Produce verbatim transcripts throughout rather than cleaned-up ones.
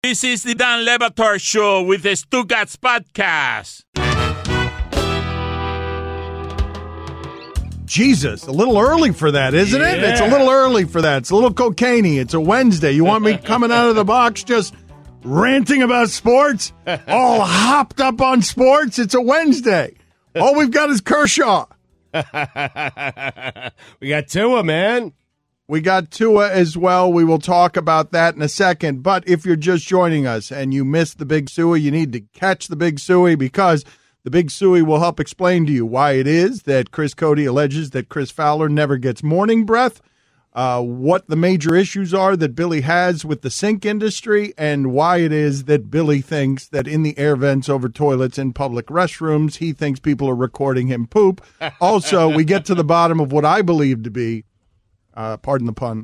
This is the Dan Le Batard Show with the Stugotz Podcast. Jesus, a little early for that, isn't yeah. it? It's a little early for that. It's a little cocaine-y. It's a Wednesday. You want me coming out of the box just ranting about sports? All hopped up on sports? It's a Wednesday. All we've got is Kershaw. We got Tua, man. We got Tua as well. We will talk about that in a second. But if you're just joining us and you missed the Big Suey, you need to catch the Big Suey, because the Big Suey will help explain to you why it is that Chris Cote alleges that Chris Fowler never gets morning breath, uh, what the major issues are that Billy has with the sink industry, and why it is that Billy thinks that in the air vents over toilets in public restrooms, he thinks people are recording him poop. Also, we get to the bottom of what I believe to be Uh, pardon the pun,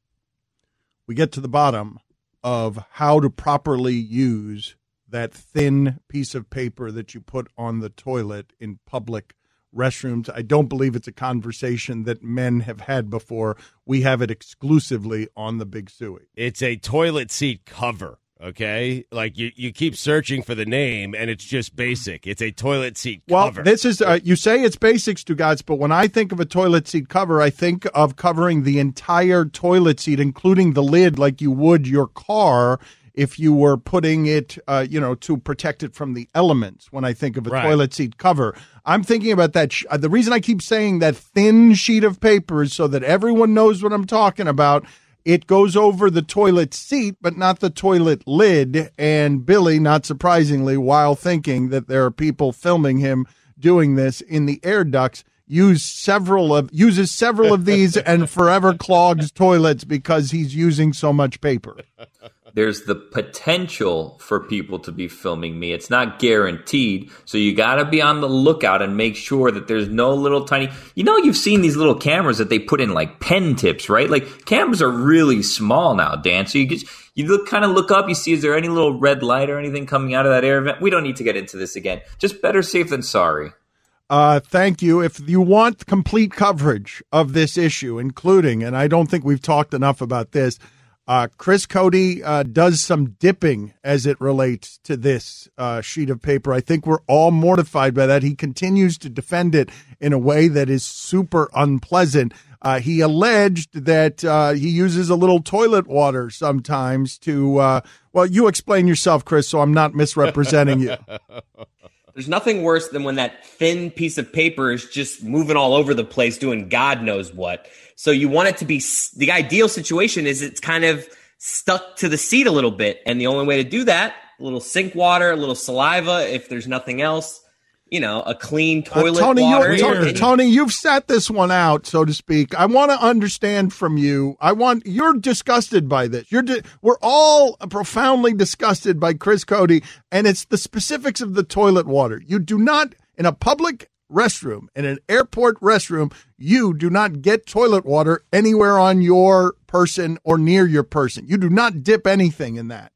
we get to the bottom of how to properly use that thin piece of paper that you put on the toilet in public restrooms. I don't believe it's a conversation that men have had before. We have it exclusively on the Big Suey. It's a toilet seat cover, okay? Like, you, you keep searching for the name, and it's just basic. It's a toilet seat cover. Well, this is, uh, you say it's basics, Stugotz, but when I think of a toilet seat cover, I think of covering the entire toilet seat, including the lid, like you would your car if you were putting it, uh, you know, to protect it from the elements. When I think of a Right. toilet seat cover, I'm thinking about that. Sh- uh, the reason I keep saying that thin sheet of paper is so that everyone knows what I'm talking about. It goes over the toilet seat, but not the toilet lid. And Billy, not surprisingly, while thinking that there are people filming him doing this in the air ducts, use several of uses several of these and forever clogs toilets because he's using so much paper. There's the potential for people to be filming me. It's not guaranteed. So you got to be on the lookout and make sure that there's no little tiny, you know, you've seen these little cameras that they put in like pen tips, right? Like, cameras are really small now, Dan. So you just, you look, kind of look up, you see, is there any little red light or anything coming out of that air vent? We don't need to get into this again. Just better safe than sorry. Uh, thank you. If you want complete coverage of this issue, including, and I don't think we've talked enough about this, Uh, Chris Cote uh, does some dipping as it relates to this uh, sheet of paper. I think we're all mortified by that. He continues to defend it in a way that is super unpleasant. Uh, he alleged that uh, he uses a little toilet water sometimes to, uh, well, you explain yourself, Chris, so I'm not misrepresenting you. There's nothing worse than when that thin piece of paper is just moving all over the place doing God knows what. So you want it to be – the ideal situation is it's kind of stuck to the seat a little bit. And the only way to do that, a little sink water, a little saliva, if there's nothing else, you know, a clean toilet uh, Tony, water. You, Tony, Tony, you've sat this one out, so to speak. I want to understand from you. I want – you're disgusted by this. You're di- We're all profoundly disgusted by Chris Cote, and it's the specifics of the toilet water. You do not – in a public – restroom, in an airport restroom, you do not get toilet water anywhere on your person or near your person. You do not dip anything in that.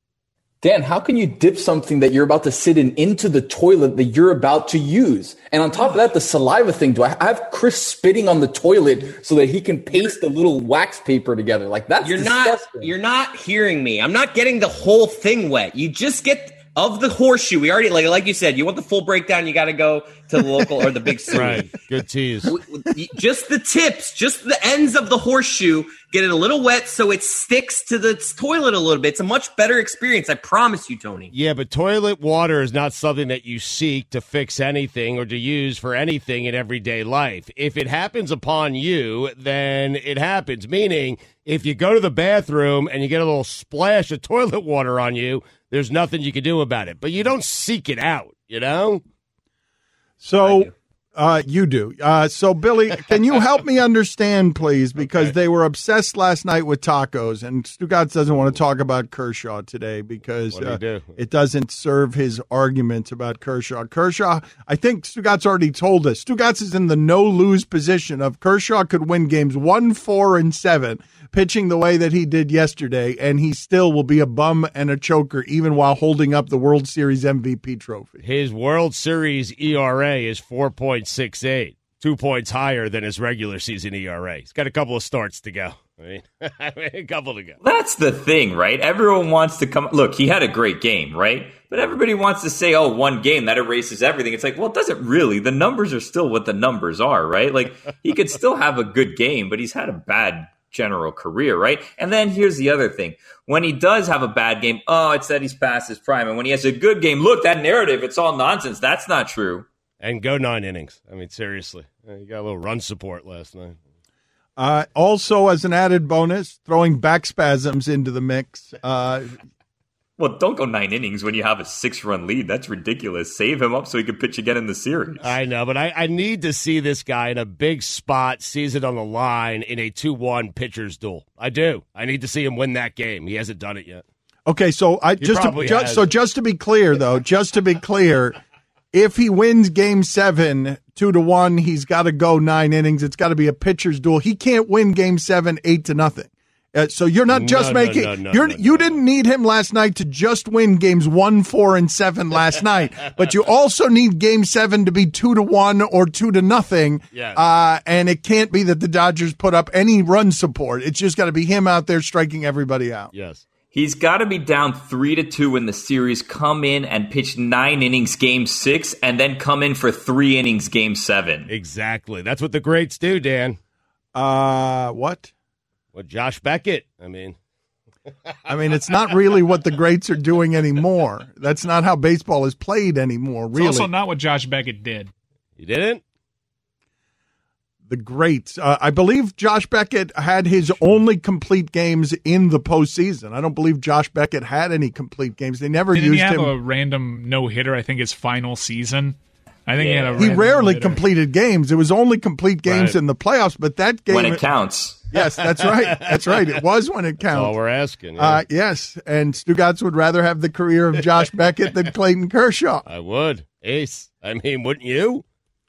Dan, how can you dip something that you're about to sit in into the toilet that you're about to use? And on top of that, the saliva thing, do I have Chris spitting on the toilet so that he can paste the little wax paper together? Like, that's you're disgusting. not you're not hearing me. I'm not getting the whole thing wet. You just get of the horseshoe. We already, like like you said, you want the full breakdown, you got to go to the local or the Big Suey. Right. Good tease. Just the tips, just the ends of the horseshoe, get it a little wet so it sticks to the toilet a little bit. It's a much better experience, I promise you, Tony. Yeah, but toilet water is not something that you seek to fix anything or to use for anything in everyday life. If it happens upon you, then it happens. Meaning, if you go to the bathroom and you get a little splash of toilet water on you, there's nothing you can do about it. But you don't seek it out, you know? So uh, you do. Uh, so, Billy, can you help me understand, please? Because okay. They were obsessed last night with tacos, and Stugotz doesn't want to talk about Kershaw today because uh, do? it doesn't serve his argument about Kershaw. Kershaw, I think Stugotz already told us. Stugotz is in the no-lose position of Kershaw could win games one, four, and seven, pitching the way that he did yesterday, and he still will be a bum and a choker even while holding up the World Series M V P trophy. His World Series E R A is four point six eight, two points higher than his regular season E R A. He's got a couple of starts to go. I mean, I mean, a couple to go. That's the thing, right? Everyone wants to come. Look, he had a great game, right? But everybody wants to say, oh, one game, that erases everything. It's like, well, it doesn't really. The numbers are still what the numbers are, right? Like, he could still have a good game, but he's had a bad general career, right? And then here's the other thing. When he does have a bad game, oh, it's that he's past his prime. And when he has a good game, look, that narrative, it's all nonsense. That's not true. And go nine innings. I mean, seriously. You got a little run support last night. Uh, also, as an added bonus, throwing back spasms into the mix. Uh, well, don't go nine innings when you have a six-run lead. That's ridiculous. Save him up so he can pitch again in the series. I know, but I, I need to see this guy in a big spot, season on the line, in a two one pitcher's duel. I do. I need to see him win that game. He hasn't done it yet. Okay, so I He just to, probably just, has. so just to be clear, though, just to be clear, if he wins Game Seven two to one, he's got to go nine innings. It's got to be a pitcher's duel. He can't win Game Seven eight to nothing. Uh, so you're not just No, no, making. no, no, you're no, you no. didn't need him last night to just win games one, four, and seven last night, but you also need Game Seven to be two to one or two to nothing. Yes. Uh, and it can't be that the Dodgers put up any run support. It's just got to be him out there striking everybody out. Yes. He's got to be down three to two in the series, come in and pitch nine innings game six, and then come in for three innings game seven. Exactly. That's what the greats do, Dan. Uh, what? What Josh Beckett. I mean, I mean, it's not really what the greats are doing anymore. That's not how baseball is played anymore, really. It's also not what Josh Beckett did. you didn't? The greats. Uh, I believe Josh Beckett had his only complete games in the postseason. I don't believe Josh Beckett had any complete games. They never Didn't used he have him. a random no-hitter, I think, his final season? I think he had a He random rarely no-hitter. completed games. It was only complete games Right. in the playoffs, but that game. When it counts. Yes, that's right. That's right. It was when it That's all counts. we're asking. yeah. Uh, yes, and Stugatz would rather have the career of Josh Beckett than Clayton Kershaw. I would. Ace. I mean, wouldn't you?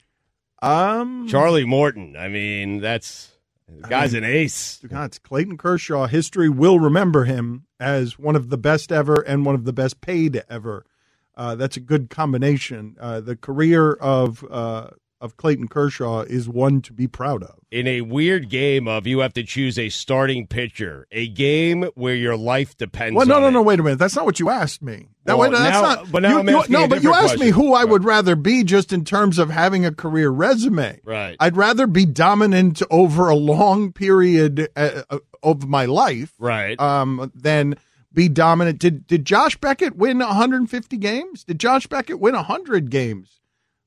Um, Charlie Morton. I mean, that's the guy's an ace. Stugatz, Clayton Kershaw, history will remember him as one of the best ever and one of the best paid ever. Uh, that's a good combination. Uh, the career of uh, of Clayton Kershaw is one to be proud of. In a weird game of you have to choose a starting pitcher, a game where your life depends Well, no, on no, it. no. Wait a minute. That's not what you asked me. That Well, way, that's now- not. but now you, I'm you- asking no, a but you different asked me question. who I Right. would rather be, just in terms of having a career resume. Right. I'd rather be dominant over a long period uh, uh, of my life. Right. Um, than be dominant. Did did Josh Beckett win one hundred fifty games? Did Josh Beckett win one hundred games?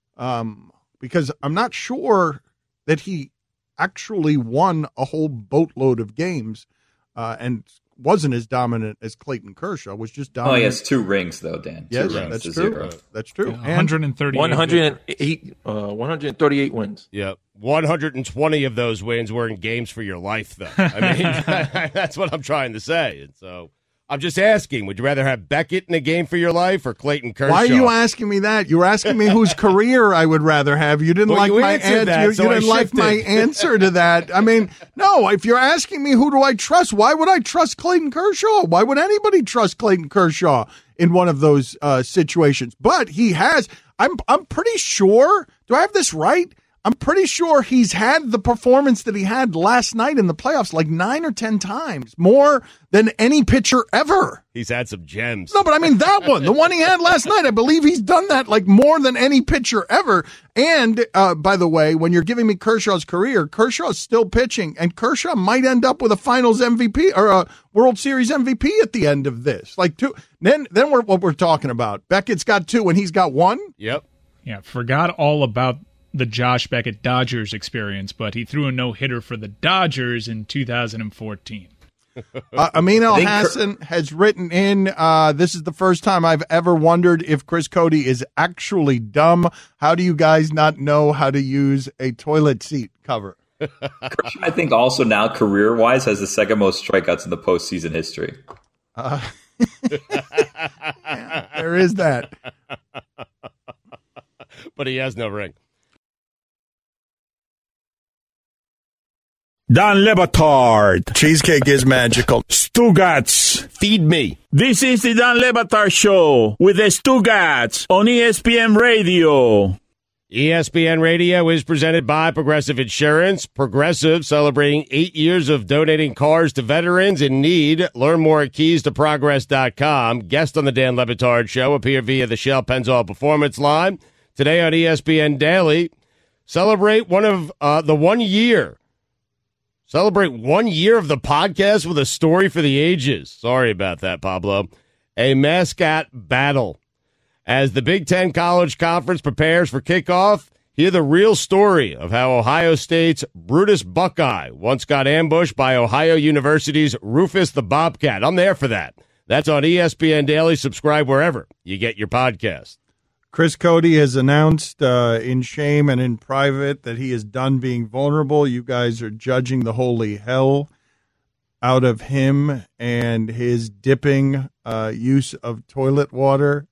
Um, because I'm not sure that he actually won a whole boatload of games, uh, and wasn't as dominant as Clayton Kershaw. Was just Oh, dominant. he has two rings, though, Dan. Two Yes, rings that's to true. zero. That's true. one And hundred thirty. one hundred eight, uh, one hundred thirty-eight wins. Yep. one hundred twenty of those wins were in games for your life, though. I mean, that's what I'm trying to say. And so I'm just asking, would you rather have Beckett in a game for your life or Clayton Kershaw? why are you asking me that? You were asking me whose career I would rather have. You didn't Well, like you my answered answer. that, You, so you I didn't like my shifted. answer to that. I mean, no. If you're asking me who do I trust, why would I trust Clayton Kershaw? Why would anybody trust Clayton Kershaw in one of those uh, situations? But he has. I'm. I'm pretty sure. Do I have this right? I'm pretty sure he's had the performance that he had last night in the playoffs like nine or ten times, more than any pitcher ever. He's had some gems. No, but I mean that one, the one he had last night. I believe he's done that like more than any pitcher ever. And uh, by the way, when you're giving me Kershaw's career, Kershaw's still pitching, and Kershaw might end up with a Finals M V P or a World Series M V P at the end of this. Like two, then then we're what we're talking about. Beckett's got two, and he's got one. Yep. Yeah, forgot all about the Josh Beckett Dodgers experience, but he threw a no-hitter for the Dodgers in two thousand fourteen. Uh, Amin El think Ker- Hassan has written in, uh, this is the first time I've ever wondered if Chris Cody is actually dumb. How do you guys not know how to use a toilet seat cover? Kershaw, I think also now career-wise has the second most strikeouts in the postseason history. Uh, yeah, there is that. But he has no ring. Dan Le Batard. Cheesecake is magical. Stugatz. Feed me. This is the Dan Le Batard Show with the Stugatz on E S P N Radio. E S P N Radio is presented by Progressive Insurance. Progressive celebrating eight years of donating cars to veterans in need. Learn more at keys to progress dot com. Guest on the Dan Le Batard Show appear via the Shell Pennzoil Performance Line. Today on E S P N Daily, celebrate one of uh, the one year. Celebrate one year of the podcast with a story for the ages. Sorry about that, Pablo. A mascot battle. As the Big Ten College Conference prepares for kickoff, hear the real story of how Ohio State's Brutus Buckeye once got ambushed by Ohio University's Rufus the Bobcat. I'm there for that. That's on E S P N Daily. Subscribe wherever you get your podcast. Chris Cody has announced uh, in shame and in private that he is done being vulnerable. You guys are judging the holy hell out of him and his dipping uh, use of toilet water.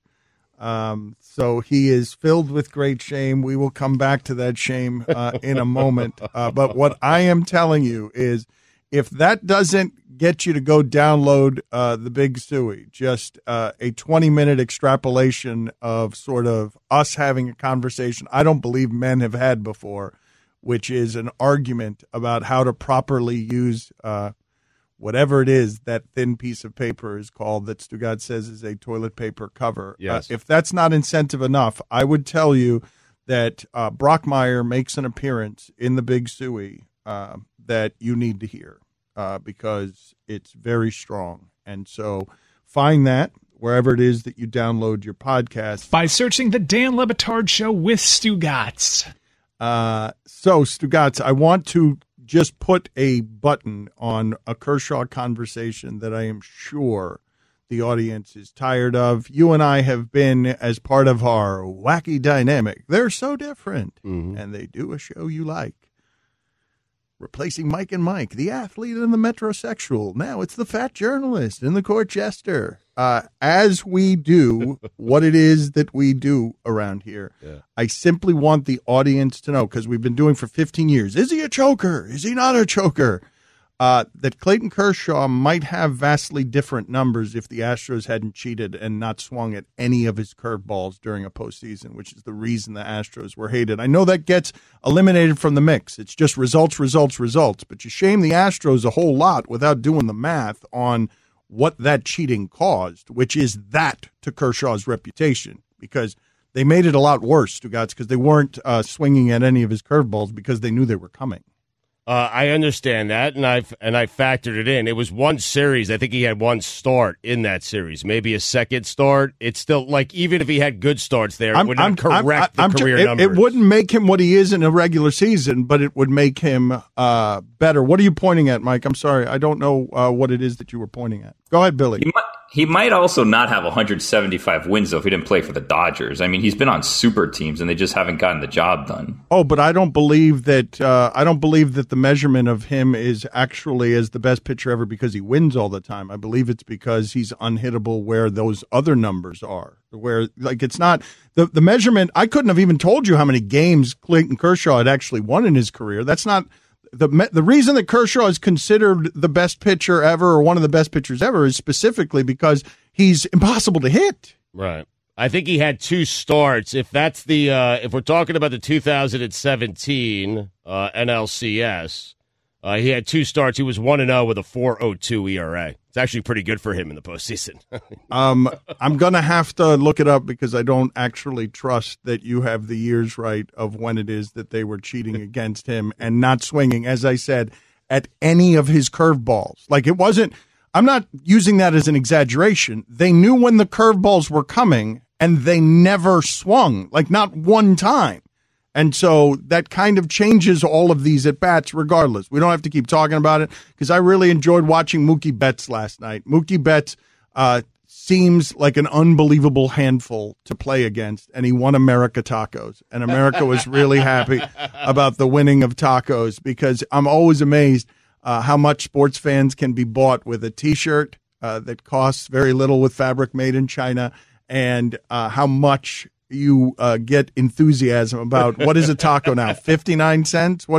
Um, so he is filled with great shame. We will come back to that shame uh, in a moment. Uh, but what I am telling you is if that doesn't get you to go download uh, the Big Suey, just uh, a twenty-minute extrapolation of sort of us having a conversation I don't believe men have had before, which is an argument about how to properly use uh whatever it is that thin piece of paper is called that Stugotz says is a toilet paper cover. Yes. Uh, if that's not incentive enough, I would tell you that uh, Brockmeyer makes an appearance in the Big Suey uh, that you need to hear uh, because it's very strong. And so find that wherever it is that you download your podcast. By searching the Dan Le Batard Show with Stugotz. Uh, so, Stugotz, I want to just put a button on a Kershaw conversation that I am sure the audience is tired of. You and I have been, as part of our wacky dynamic, they're so different, mm-hmm. and they do a show you like. Replacing Mike and Mike, the athlete and the metrosexual. Now it's the fat journalist and the court jester. Uh, as we do what it is that we do around here, yeah. I simply want the audience to know, because we've been doing for fifteen years, is he a choker? Is he not a choker? Uh, that Clayton Kershaw might have vastly different numbers if the Astros hadn't cheated and not swung at any of his curveballs during a postseason, which is the reason the Astros were hated. I know that gets eliminated from the mix. It's just results, results, results. But you shame the Astros a whole lot without doing the math on what that cheating caused, which is that to Kershaw's reputation, because they made it a lot worse, Stugotz, because they weren't uh, swinging at any of his curveballs because they knew they were coming. Uh, I understand that, and I and I factored it in. It was one series. I think he had one start in that series, maybe a second start. It's still like even if he had good starts there, it wouldn't correct I'm, I'm, the career it, numbers. It wouldn't make him what he is in a regular season, but it would make him uh, better. What are you pointing at, Mike? I'm sorry, I don't know uh, what it is that you were pointing at. Go ahead, Billy. He might, he might also not have one hundred seventy-five wins, though, if he didn't play for the Dodgers. I mean, he's been on super teams, and they just haven't gotten the job done. Oh, but I don't believe that. Uh, I don't believe that the measurement of him is actually as the best pitcher ever because he wins all the time. I believe it's because he's unhittable where those other numbers are. Where like it's not the the measurement. I couldn't have even told you how many games Clayton Kershaw had actually won in his career. That's not. The the reason that Kershaw is considered the best pitcher ever or one of the best pitchers ever is specifically because he's impossible to hit. Right. I think he had two starts. If that's the uh, if we're talking about the two thousand seventeen uh, N L C S, uh, he had two starts. He was one and zero with a four point oh two E R A. It's actually pretty good for him in the postseason. um, I'm gonna have to look it up because I don't actually trust that you have the years right of when it is that they were cheating against him and not swinging, as I said, at any of his curveballs. Like it wasn't. I'm not using that as an exaggeration. They knew when the curveballs were coming, and they never swung, like not one time. And so that kind of changes all of these at-bats regardless. We don't have to keep talking about it because I really enjoyed watching Mookie Betts last night. Mookie Betts uh, seems like an unbelievable handful to play against, and he won America Tacos. And America was really happy about the winning of tacos because I'm always amazed uh, how much sports fans can be bought with a T-shirt uh, that costs very little with fabric made in China and uh, how much you uh, get enthusiasm about what is a taco now? fifty-nine cents? What is yeah. a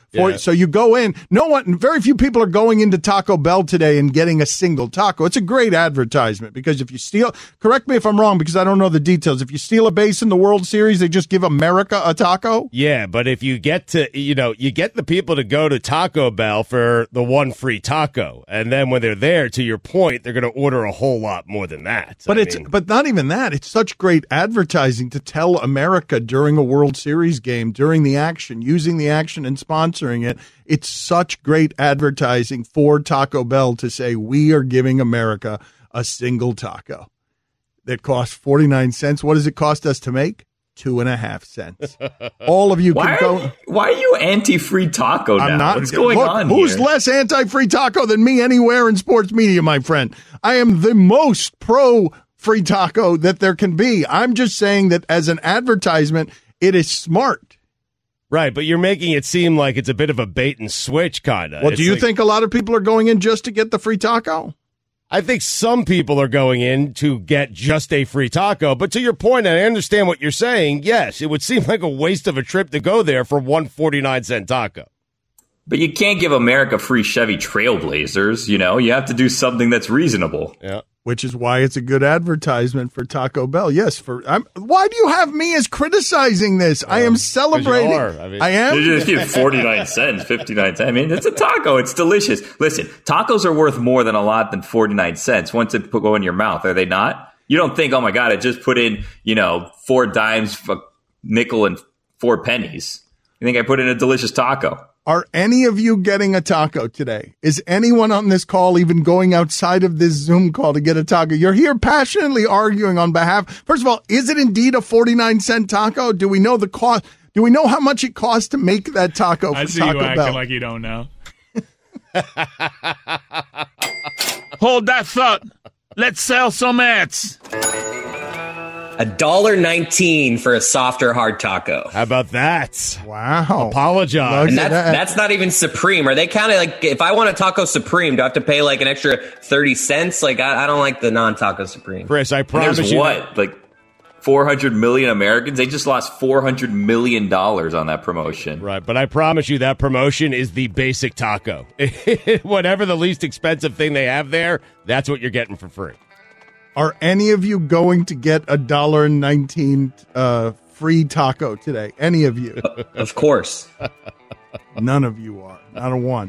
For, Yeah. So you go in. No one, very few people are going into Taco Bell today and getting a single taco. It's a great advertisement because if you steal, correct me if I'm wrong because I don't know the details. If you steal a base in the World Series, they just give America a taco. Yeah, but if you get to, you know, you get the people to go to Taco Bell for the one free taco, and then when they're there, to your point, they're going to order a whole lot more than that. But I it's mean, but not even that. It's such great advertising to tell America during a World Series game, during the action, using the action and sponsoring it. It's such great advertising for Taco Bell to say we are giving America a single taco that costs forty-nine cents. What does it cost us to make? Two and a half cents. All of you Why can are, go. you- why are you anti-free taco now? I'm not. What's going look, on who's here? less anti-free taco than me anywhere in sports media, my friend? I am the most pro free taco that there can be. I'm just saying that as an advertisement, it is smart. right, but you're making it seem like it's a bit of a bait and switch kind of. Well, do you think a lot of people are going in just to get the free taco? I think some people are going in to get just a free taco, but to your point, and I understand what you're saying, yes, it would seem like a waste of a trip to go there for one forty-nine cent taco. But you can't give America free Chevy Trailblazers, you know? You have to do something that's reasonable. Yeah. Which is why it's a good advertisement for Taco Bell. Yes, for I'm, why do you have me as criticizing this? I am celebrating. are. I mean- I am. You just give forty-nine cents, fifty-nine cents. I mean, it's a taco. It's delicious. Listen, tacos are worth more than a lot than forty-nine cents once it put- go in your mouth, are they not? You don't think, oh my God, I just put in, you know, four dimes, a nickel, and four pennies. You think I put in a delicious taco? Are any of you getting a taco today? Is anyone on this call even going outside of this Zoom call to get a taco? You're here passionately arguing on behalf. First of all, is it indeed a forty-nine cent taco? Do we know the cost? Do we know how much it costs to make that taco for I see Taco you acting Bell? like you don't know. Hold that thought. Let's sell some ads. A dollar nineteen for a softer hard taco. How about that? Wow. Apologize. And Look at that's that. that's not even Supreme. Are they counting like if I want a taco Supreme, do I have to pay like an extra thirty cents? Like I, I don't like the non-taco Supreme. Chris, I And promise there's you. what? Like four hundred million Americans? They just lost four hundred million dollars on that promotion. Right, but I promise you that promotion is the basic taco. Whatever the least expensive thing they have there, that's what you're getting for free. Are any of you going to get a dollar nineteen uh, free taco today? Any of you? Of course. None of you are. Not a one.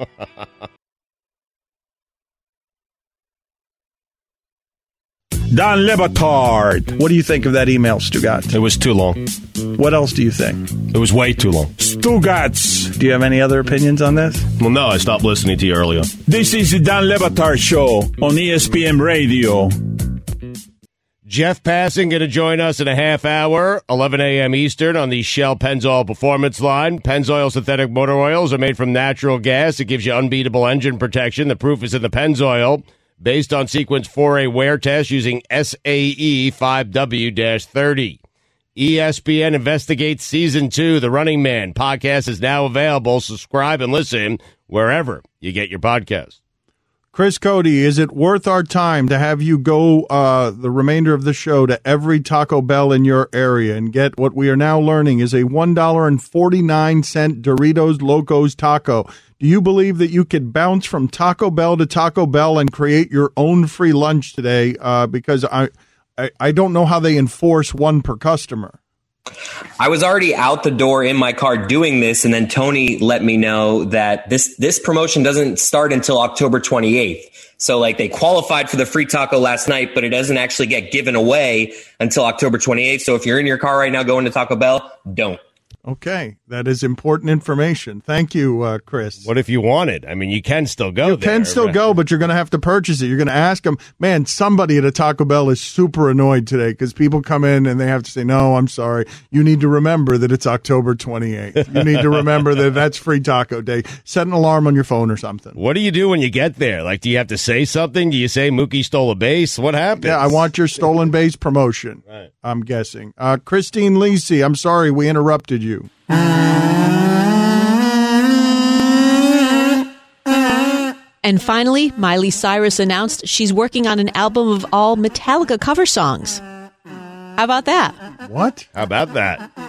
Don Lebatard. What do you think of that email, Stugat? It was too long. What else do you think? It was way too long. Stugats. Do you have any other opinions on this? Well, no, I stopped listening to you earlier. This is the Don Lebatard Show on E S P N Radio. Jeff Passing going to join us in a half hour, eleven a.m. Eastern, on the Shell Pennzoil Performance Line. Pennzoil synthetic motor oils are made from natural gas. It gives you unbeatable engine protection. The proof is in the Pennzoil, based on Sequence four A wear test using S A E five W thirty. E S P N Investigates Season two, The Running Man podcast is now available. Subscribe and listen wherever you get your podcast. Chris Cody, is it worth our time to have you go uh, the remainder of the show to every Taco Bell in your area and get what we are now learning is a one dollar and forty-nine cents Doritos Locos taco? Do you believe that you could bounce from Taco Bell to Taco Bell and create your own free lunch today? Uh, because I, I, I don't know how they enforce one per customer. I was already out the door in my car doing this, and then Tony let me know that this this promotion doesn't start until October twenty-eighth. So like they qualified for the free taco last night, but it doesn't actually get given away until October twenty-eighth. So if you're in your car right now going to Taco Bell, don't. Okay, that is important information. Thank you, uh, Chris. What if you wanted? I mean, you can still go You there. can still right? go, but you're going to have to purchase it. You're going to ask them, man, somebody at a Taco Bell is super annoyed today because people come in and they have to say, no, I'm sorry. You need to remember that it's October twenty-eighth. You need to remember that that's free taco day. Set an alarm on your phone or something. What do you do when you get there? Like, do you have to say something? Do you say Mookie stole a base? What happens? Yeah, I want your stolen base promotion, Right. I'm guessing. Uh, Christine Lisi, I'm sorry we interrupted you. And finally, Miley Cyrus announced she's working on an album of all Metallica cover songs. How about that? What? How about that?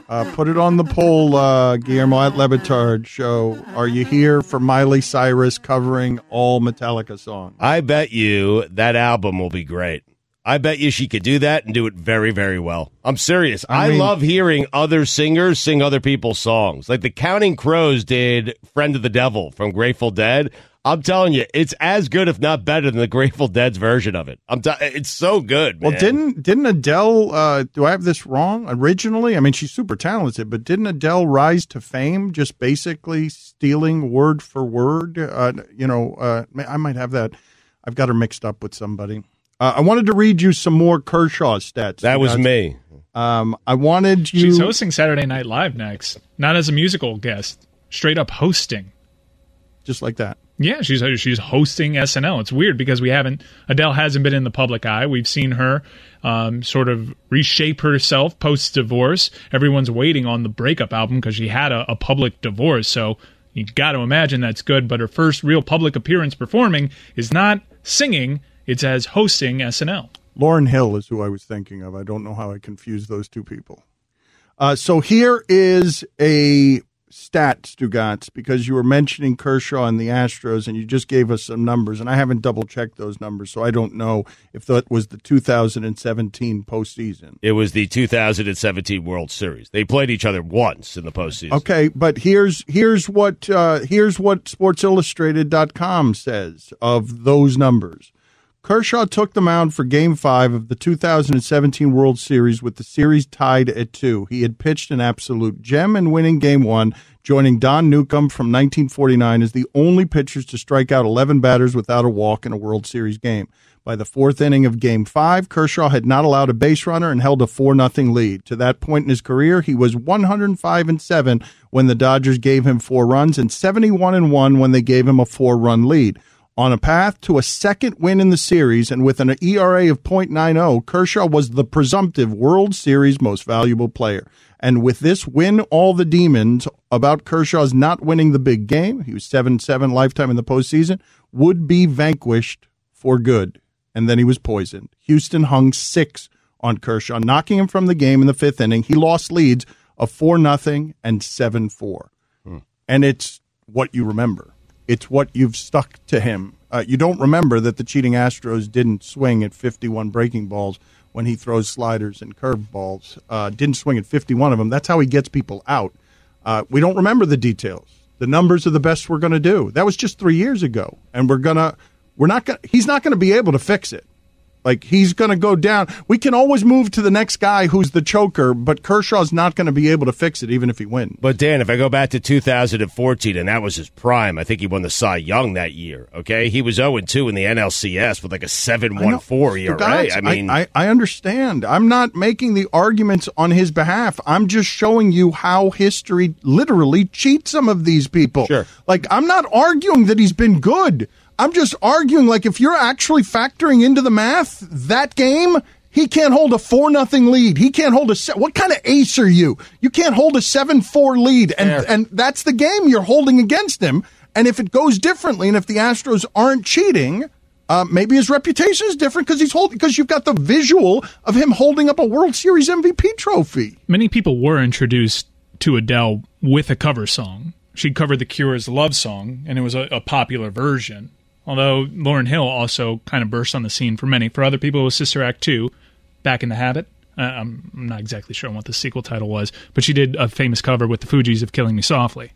Uh, put it on the poll, uh, Guillermo at Le Batard Show. Are you here for Miley Cyrus covering all Metallica songs? I bet you that album will be great. I bet you she could do that and do it very, very well. I'm serious. I, I mean, love hearing other singers sing other people's songs. Like the Counting Crows did Friend of the Devil from Grateful Dead. I'm telling you, it's as good, if not better, than the Grateful Dead's version of it. I'm t- It's so good, man. Well, didn't didn't Adele, uh, do I have this wrong, originally? I mean, she's super talented, but didn't Adele rise to fame just basically stealing word for word? Uh, you know, uh, I might have that. I've got her mixed up with somebody. Uh, I wanted to read you some more Kershaw stats. That was That's, me. Um, I wanted you. She's hosting Saturday Night Live next, not as a musical guest, straight up hosting. Just like that. Yeah, she's she's hosting S N L. It's weird because we haven't Adele hasn't been in the public eye. We've seen her um, sort of reshape herself post divorce. Everyone's waiting on the breakup album because she had a, a public divorce. So you got to imagine that's good. But her first real public appearance performing is not singing. It's as hosting S N L. Lauryn Hill is who I was thinking of. I don't know how I confused those two people. Uh, so here is a stat, Stugotz, because you were mentioning Kershaw and the Astros, and you just gave us some numbers, and I haven't double-checked those numbers, so I don't know if that was the two thousand seventeen postseason. It was the two thousand seventeen World Series. They played each other once in the postseason. Okay, but here's here's what uh, here's what Sports Illustrated dot com says of those numbers. Kershaw took the mound for Game five of the two thousand seventeen World Series with the series tied at two. He had pitched an absolute gem in winning Game one, joining Don Newcombe from nineteen forty-nine as the only pitchers to strike out eleven batters without a walk in a World Series game. By the fourth inning of Game five, Kershaw had not allowed a base runner and held a four nothing lead. To that point in his career, he was one hundred five and seven when the Dodgers gave him four runs and seventy-one and one when they gave him a four-run lead. On a path to a second win in the series and with an E R A of point nine oh, Kershaw was the presumptive World Series most valuable player. And with this win, all the demons about Kershaw's not winning the big game, he was seven seven lifetime in the postseason, would be vanquished for good. And then he was poisoned. Houston hung six on Kershaw, knocking him from the game in the fifth inning. He lost leads of four nothing and seven four. Hmm. And it's what you remember. It's what you've stuck to him. Uh, you don't remember that the cheating Astros didn't swing at fifty-one breaking balls when he throws sliders and curved balls. Uh, didn't swing at fifty-one of them. That's how he gets people out. Uh, we don't remember the details. The numbers are the best we're going to do. That was just three years ago, and we're gonna. We're not going. He's not going to be able to fix it. Like, he's going to go down. We can always move to the next guy who's the choker, but Kershaw's not going to be able to fix it even if he wins. But, Dan, if I go back to two thousand fourteen, and that was his prime, I think he won the Cy Young that year, okay? He was oh and two in the N L C S with like a seven one four E R A. Guys, I mean, I, I, I understand. I'm not making the arguments on his behalf. I'm just showing you how history literally cheats some of these people. Sure. Like, I'm not arguing that he's been good. I'm just arguing, like, if you're actually factoring into the math, that game, he can't hold a four nothing lead. He can't hold a se- – what kind of ace are you? You can't hold a seven four lead, and, and that's the game you're holding against him. And if it goes differently, and if the Astros aren't cheating, uh, maybe his reputation is different because he's holding – because you've got the visual of him holding up a World Series M V P trophy. Many people were introduced to Adele with a cover song. She covered The Cure's Love Song, and it was a, a popular version. Although Lauryn Hill also kind of burst on the scene for many. For other people, it was Sister Act two, Back in the Habit. Uh, I'm not exactly sure what the sequel title was, but she did a famous cover with the Fugees of Killing Me Softly.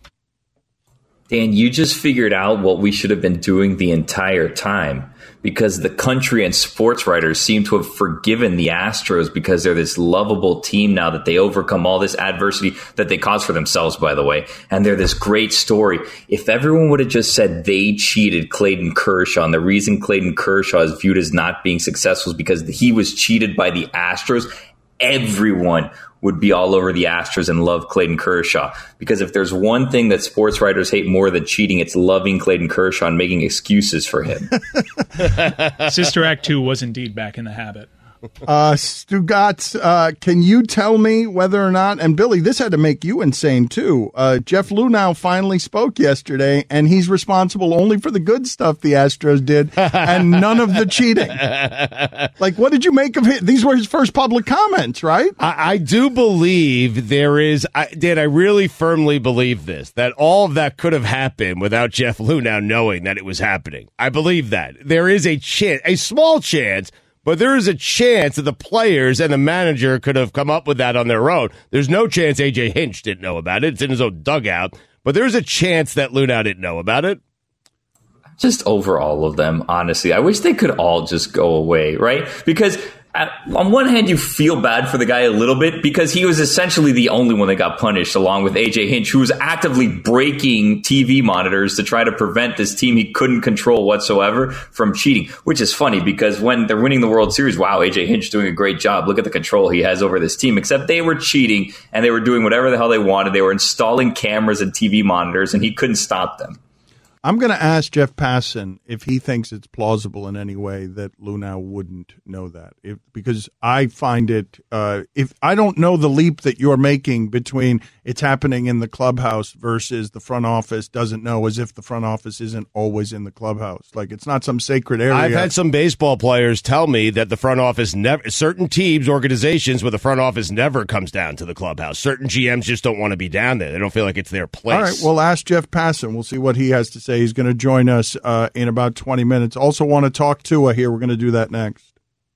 Dan, you just figured out what we should have been doing the entire time, because the country and sports writers seem to have forgiven the Astros because they're this lovable team now that they overcome all this adversity that they caused for themselves, by the way. And they're this great story. If everyone would have just said they cheated Clayton Kershaw, and the reason Clayton Kershaw is viewed as not being successful is because he was cheated by the Astros, everyone would be all over the Astros and love Clayton Kershaw. Because if there's one thing that sports writers hate more than cheating, it's loving Clayton Kershaw and making excuses for him. Sister Act two was indeed Back in the Habit. Uh, Stugotz, uh, can you tell me whether or not, and Billy, this had to make you insane too. Uh, Jeff Luhnow finally spoke yesterday, and he's responsible only for the good stuff the Astros did and none of the cheating. Like, what did you make of it? These were his first public comments, right? I, I do believe there is, I, Dan, I really firmly believe this, that all of that could have happened without Jeff Luhnow knowing that it was happening. I believe that. There is a chance, a small chance, but there is a chance that the players and the manager could have come up with that on their own. There's no chance A J Hinch didn't know about it. It's in his own dugout. But there's a chance that Luhnow didn't know about it. Just over all of them, honestly. I wish they could all just go away, right? Because at, on one hand, you feel bad for the guy a little bit because he was essentially the only one that got punished, along with A J Hinch, who was actively breaking T V monitors to try to prevent this team he couldn't control whatsoever from cheating, which is funny because when they're winning the World Series, wow, A J Hinch doing a great job. Look at the control he has over this team, except they were cheating and they were doing whatever the hell they wanted. They were installing cameras and T V monitors and he couldn't stop them. I'm going to ask Jeff Passan if he thinks it's plausible in any way that Luhnow wouldn't know that, if, because I find it. Uh, if I don't know the leap that you're making between it's happening in the clubhouse versus the front office doesn't know, as if the front office isn't always in the clubhouse, like it's not some sacred area. I've had some baseball players tell me that the front office never, certain teams, organizations where the front office never comes down to the clubhouse. Certain G Ms just don't want to be down there. They don't feel like it's their place. All right, well, ask Jeff Passan. We'll see what he has to say. He's going to join us uh, in about twenty minutes. Also want to talk Tua here. We're going to do that next.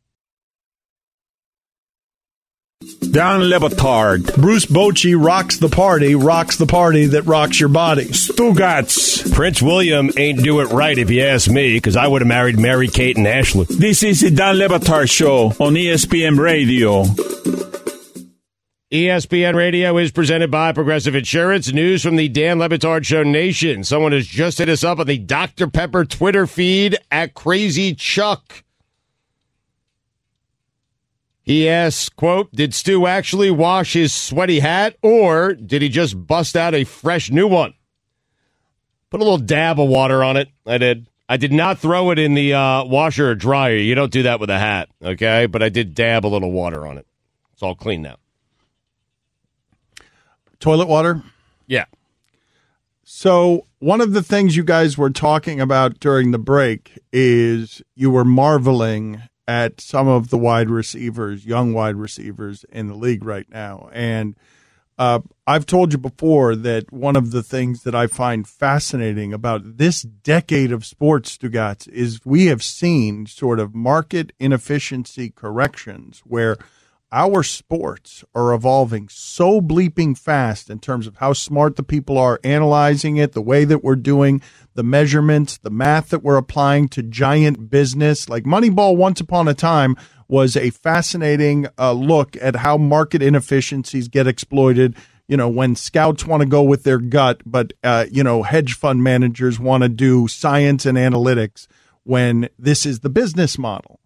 Dan Le Batard. Bruce Bochy rocks the party, rocks the party that rocks your body. Stugotz. Prince William ain't do it right if you ask me, because I would have married Mary Kate and Ashley. This is the Dan Le Batard Show on E S P N Radio. E S P N Radio is presented by Progressive Insurance. News from the Dan Le Batard Show Nation. Someone has just hit us up on the Doctor Pepper Twitter feed at Crazy Chuck. He asks, quote, did Stu actually wash his sweaty hat, or did he just bust out a fresh new one? Put a little dab of water on it. I did. I did not throw it in the uh, washer or dryer. You don't do that with a hat, okay? But I did dab a little water on it. It's all clean now. Toilet water? Yeah. So one of the things you guys were talking about during the break is you were marveling at some of the wide receivers, young wide receivers in the league right now. And uh, I've told you before that one of the things that I find fascinating about this decade of sports, Stugotz, is we have seen sort of market inefficiency corrections where our sports are evolving so bleeping fast in terms of how smart the people are analyzing it, the way that we're doing the measurements, the math that we're applying to giant business. Like Moneyball once upon a time was a fascinating uh, look at how market inefficiencies get exploited. You know, when scouts want to go with their gut, but, uh, you know, hedge fund managers want to do science and analytics when this is the business model.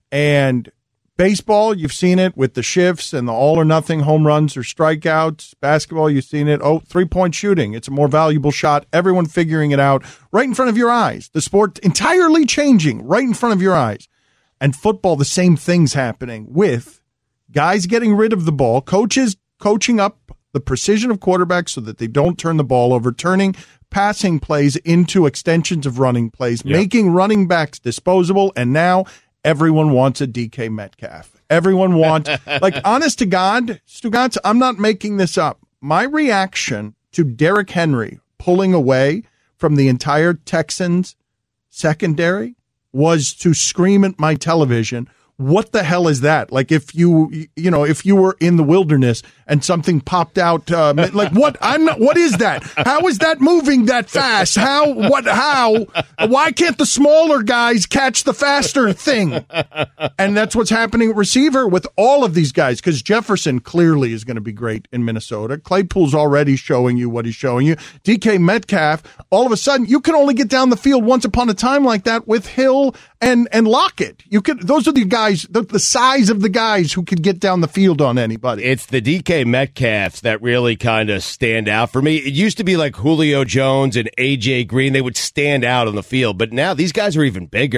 And baseball, you've seen it with the shifts and the all or nothing home runs or strikeouts. Basketball, you've seen it. Oh, three-point shooting. It's a more valuable shot. Everyone figuring it out right in front of your eyes. The sport entirely changing right in front of your eyes. And football, the same thing's happening with guys getting rid of the ball, coaches coaching up the precision of quarterbacks so that they don't turn the ball over, turning passing plays into extensions of running plays, yep. making running backs disposable, and now everyone wants a D K Metcalf. Everyone wants, like, honest to God, Stugotz, I'm not making this up. My reaction to Derrick Henry pulling away from the entire Texans secondary was to scream at my television, what the hell is that? Like if you, you know, if you were in the wilderness and something popped out, uh, like what, I'm not, what is that? How is that moving that fast? How, what, how, why can't the smaller guys catch the faster thing? And that's what's happening at receiver with all of these guys, because Jefferson clearly is going to be great in Minnesota. Claypool's already showing you what he's showing you. D K Metcalf, all of a sudden, you can only get down the field once upon a time like that with Hill and, and Lockett. You could, those are the guys, the, the size of the guys who could get down the field on anybody. It's the D K Metcalfs that really kind of stand out for me. It used to be like Julio Jones and A J Green. They would stand out on the field, but now these guys are even bigger.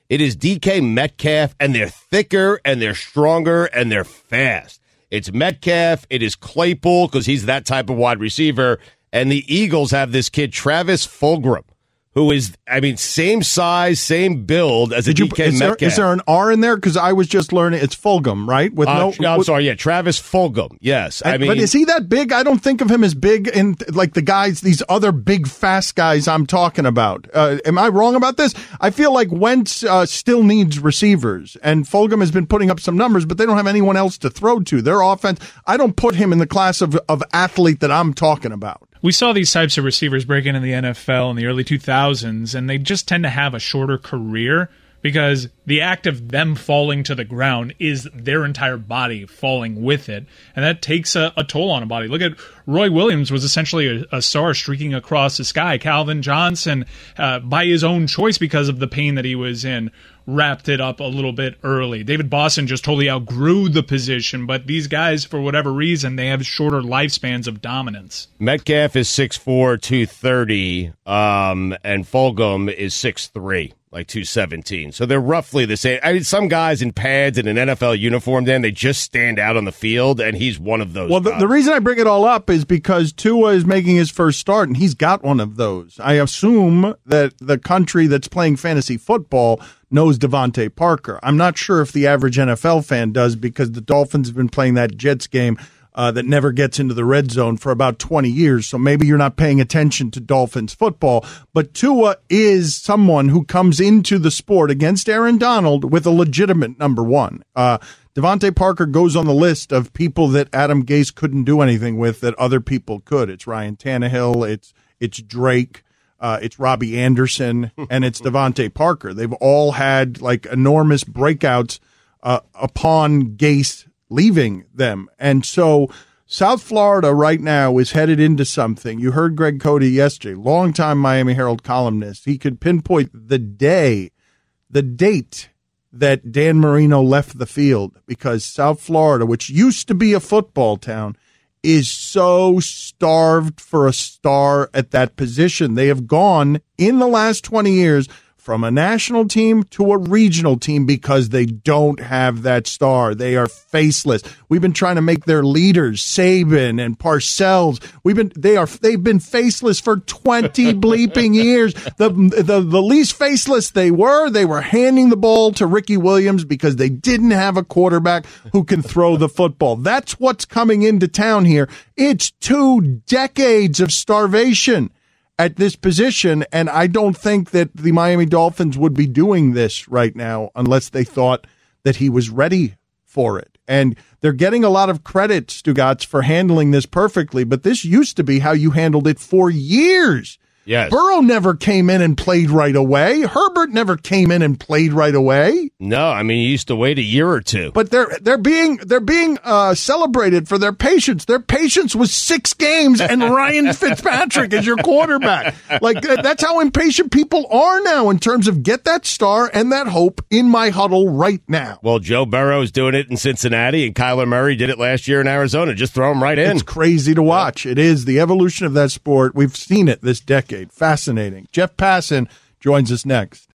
It is D K Metcalf, and they're thicker, and they're stronger, and they're fast. It's Metcalf. It is Claypool, because he's that type of wide receiver. And the Eagles have this kid, Travis Fulgham, who is, I mean, same size, same build as a Did you, D K is there, Metcalf. Is there an R in there? Because I was just learning it's Fulgham, right? With Uh, no, no, I'm with, sorry, yeah, Travis Fulgham. Yes, I and- mean, but is he that big? I don't think of him as big in like the guys, these other big fast guys I'm talking about. Uh, am I wrong about this? I feel like Wentz uh, still needs receivers, and Fulgham has been putting up some numbers, but they don't have anyone else to throw to. Their offense, I don't put him in the class of of athlete that I'm talking about. We saw these types of receivers break into the N F L in the early two thousands, and they just tend to have a shorter career because the act of them falling to the ground is their entire body falling with it, and that takes a, a toll on a body. Look at Roy Williams was essentially a, a star streaking across the sky. Calvin Johnson, uh, by his own choice because of the pain that he was in, wrapped it up a little bit early. David Boston just totally outgrew the position, but these guys, for whatever reason, they have shorter lifespans of dominance. Metcalf is six four, two thirty, um, and Fulgham is six three, like two seventeen. So they're roughly the same. I mean, some guys in pads in an N F L uniform, then they just stand out on the field, and he's one of those Well, the, guys. the reason I bring it all up is because Tua is making his first start, and he's got one of those. I assume that the country that's playing fantasy football knows Devontae Parker. I'm not sure if the average N F L fan does, because the Dolphins have been playing that Jets game uh, that never gets into the red zone for about twenty years. So maybe you're not paying attention to Dolphins football. But Tua is someone who comes into the sport against Aaron Donald with a legitimate number one. Uh, Devontae Parker goes on the list of people that Adam Gase couldn't do anything with that other people could. It's Ryan Tannehill. It's it's Drake. Uh, it's Robbie Anderson, and it's Devontae Parker. They've all had like enormous breakouts uh, upon Gase leaving them. And so South Florida right now is headed into something. You heard Greg Cody yesterday, longtime Miami Herald columnist. He could pinpoint the day, the date that Dan Marino left the field, because South Florida, which used to be a football town, is so starved for a star at that position. They have gone in the last twenty years from a national team to a regional team because they don't have that star. They are faceless. We've been trying to make their leaders, Saban and Parcells. We've been they are they've been faceless for twenty bleeping years. The, the the least faceless they were, they were handing the ball to Ricky Williams because they didn't have a quarterback who can throw the football. That's what's coming into town here. It's two decades of starvation at this position, and I don't think that the Miami Dolphins would be doing this right now unless they thought that he was ready for it. And they're getting a lot of credit, Stugotz, for handling this perfectly, but this used to be how you handled it for years. Yes. Burrow never came in and played right away. Herbert never came in and played right away. No, I mean, you used to wait a year or two. But they're they're being they're being uh, celebrated for their patience. Their patience was six games, and Ryan Fitzpatrick is your quarterback. Like that's how impatient people are now in terms of get that star and that hope in my huddle right now. Well, Joe Burrow's doing it in Cincinnati, and Kyler Murray did it last year in Arizona. Just throw him right in. It's crazy to watch. It is the evolution of that sport. We've seen it this decade. Fascinating. Jeff Passan joins us next.